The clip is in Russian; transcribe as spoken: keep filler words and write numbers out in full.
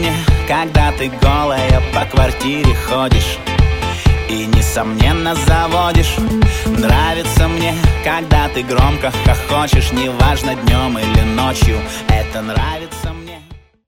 мне, когда ты голая по квартире ходишь и, несомненно, заводишь. Нравится мне, когда ты громко хохочешь, неважно, днем или ночью. Это нравится мне.